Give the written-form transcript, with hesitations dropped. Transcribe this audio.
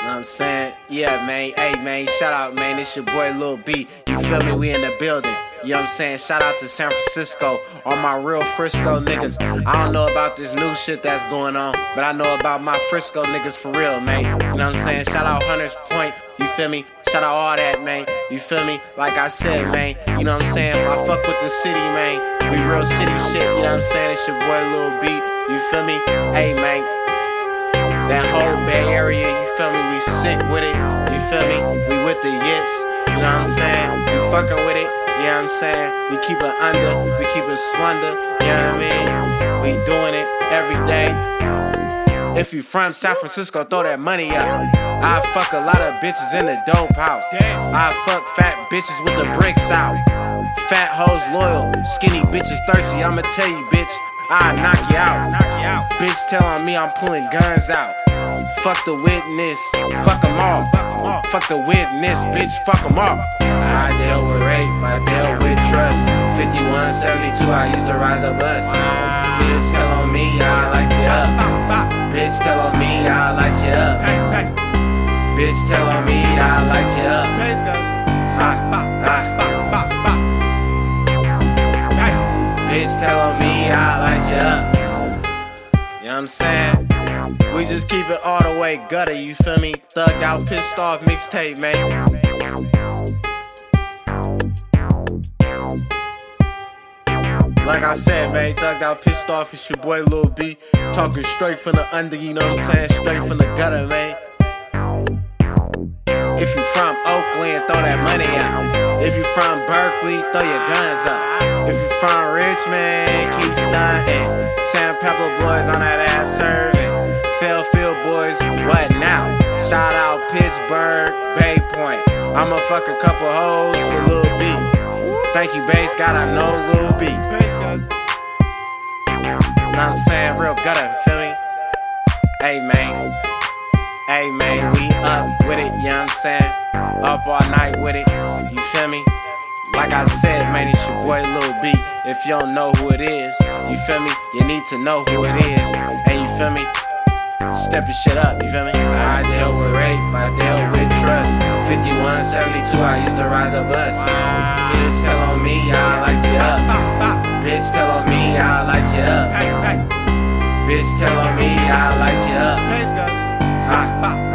know what I'm saying? Yeah, man. Hey, man. Shout out, man. It's your boy Lil B. You feel me? We in the building. You know what I'm saying? Shout out to San Francisco. All my real Frisco niggas. I don't know about this new shit that's going on, but I know about my Frisco niggas for real, man. You know what I'm saying? Shout out Hunters Point. You feel me? Shout out all that, man. You feel me? Like I said, man. You know what I'm saying? I fuck with the city, man. We real city shit. You know what I'm saying? It's your boy Lil B. You feel me? Hey, man. That whole Bay Area, you feel me? We sick with it. You feel me? We with the yits. You know what I'm saying? We fucking with it. You know what I'm saying? We keep it under. We keep it slender. You know what I mean? We doing it every day. If you from San Francisco, throw that money up. I fuck a lot of bitches in the dope house. I fuck fat bitches with the bricks out. Fat hoes loyal, skinny bitches thirsty. I'ma tell you, bitch, I knock you out. Bitch telling me I'm pulling guns out. Fuck the witness, fuck them all. Fuck the witness, bitch, fuck them all. I deal with rape, I deal with trust. 5172, I used to ride the bus. Bitch tell on me I light you up. Bitch tell on me I light you up. Bitch tell on me I light you up. Bitch tell on me I light you up. You know what I'm saying? We just keep it all the way gutter, you feel me? Thugged out, pissed off mixtape, man. Like I said, man, thugged out, pissed off, it's your boy Lil B. Talking straight from the under, you know what I'm saying? Straight from the gutter, man. If you from Oakland, throw that money out. If you from Berkeley, throw your guns up. If you from Richmond, keep stunting. San Pablo boys on that ass serving. Fairfield boys, what now? Shout out Pittsburgh, Bay Point. I'ma fuck a couple hoes for Lil B. Thank you, Bass, gotta know Lil B. Know what I'm saying? Real gutter, feel me? Hey, man. Hey, man, we up with it, you know what I'm saying? Up all night with it, you feel me? Like I said, man, it's your boy Lil B. If you don't know who it is, you feel me? You need to know who it is. And you feel me? Step your shit up, you feel me? I deal with rape, I deal with trust. 5172, I used to ride the bus. Bitch tell on me I light you up. Bitch tell on me I light you up. Bitch tell on me I light you up.